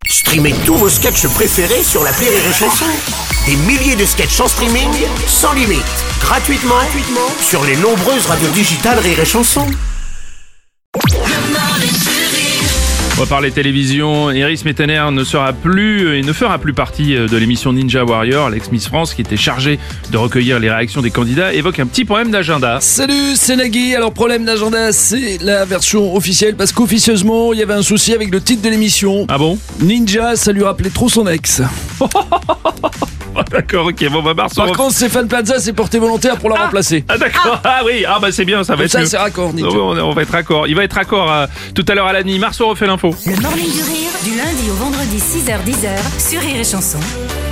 Streamez tous vos sketchs préférés sur l'appli Rire et Chanson. Des milliers de sketchs en streaming, sans limite, gratuitement sur les nombreuses radios digitales Rire et Chanson. On va parler télévision. Iris Mettener ne fera plus partie de l'émission Ninja Warrior. L'ex-Miss France, qui était chargée de recueillir les réactions des candidats, évoque un petit problème d'agenda. Salut, c'est Nagui. Alors, problème d'agenda, c'est la version officielle parce qu'officieusement, il y avait un souci avec le titre de l'émission. Ah bon? Ninja, ça lui rappelait trop son ex. D'accord, ok, bon, Marceau. Par contre, Stéphane Plaza s'est porté volontaire pour la remplacer. Ah d'accord, ah oui, ah bah c'est bien, ça va Comme être ça, mieux. c'est raccord, Ninja. On va être raccord. Il va être raccord tout à l'heure à la nuit. Marceau refait l'info. Le Morning du Rire, du lundi au vendredi 6h-10h sur Rire et Chanson.